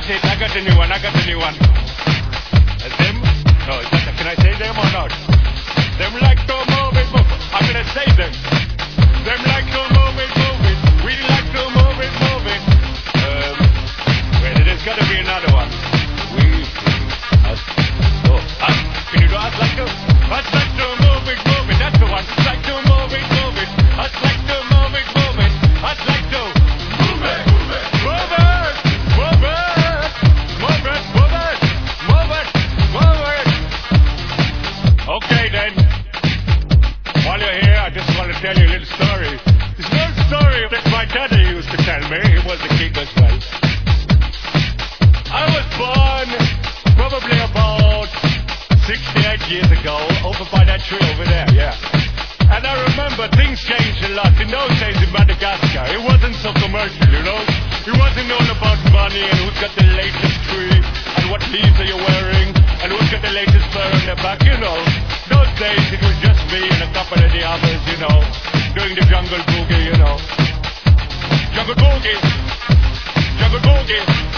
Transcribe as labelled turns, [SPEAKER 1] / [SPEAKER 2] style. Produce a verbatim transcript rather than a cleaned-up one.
[SPEAKER 1] it. I got the new one. I got the new one. Uh, them? No, is that, can I say them or not? Them like to move it, move it. I'm gonna say them. Them like to move it, move it. We like to move it, move it. Um, wait, there's gotta be another one. We, us, oh, us. Can you do us like to? Us like to move it, move it. That's the one. Us like to move it, move it. Us like to move it, move it. Us like to move it, move it, move it, move it, move it, move it, move it, move it. Okay then. While you're here, I just want to tell you a little story. This little story that my daddy used to tell me. He was a king as well. I was born probably about sixty-eight years ago, over by that tree over there, yeah. And I remember things changed a lot. In those days in Madagascar, it wasn't so commercial, you know. It wasn't all about money and who's got the latest tree and what leaves are you wearing and who's got the latest fur on their back, you know. Those days it was just me and a couple of the others, you know, doing the jungle boogie, you know. Jungle boogie, jungle boogie.